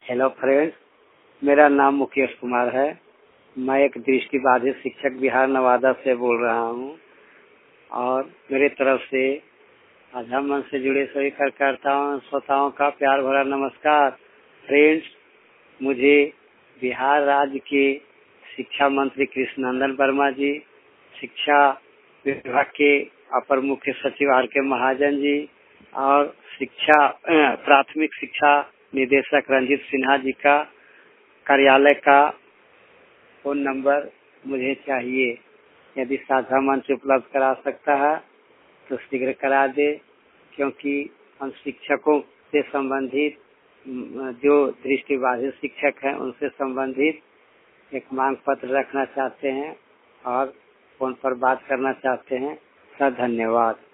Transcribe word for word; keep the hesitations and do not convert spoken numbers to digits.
Hello friends, मेरा नाम मुकेश कुमार है। मैं एक दृष्टिबाधित शिक्षक बिहार नवादा से बोल रहा हूँ और मेरे तरफ से आध्यात्म मंच से जुड़े सभी कार्यकर्ताओं श्रोताओं का प्यार भरा नमस्कार। फ्रेंड्स, मुझे बिहार राज्य के शिक्षा मंत्री कृष्णनंदन वर्मा जी, शिक्षा विभाग के अपर मुख्य सचिव आर के महाजन जी और शिक्षा प्राथमिक शिक्षा निदेशक रंजीत सिन्हा जी का कार्यालय का फोन नंबर मुझे चाहिए। यदि साझा मंच उपलब्ध करा सकता है तो शीघ्र करा दे, क्योंकि हम शिक्षकों से संबंधित जो दृष्टिबाधित शिक्षक हैं उनसे संबंधित एक मांग पत्र रखना चाहते हैं और फोन पर बात करना चाहते हैं। सर धन्यवाद।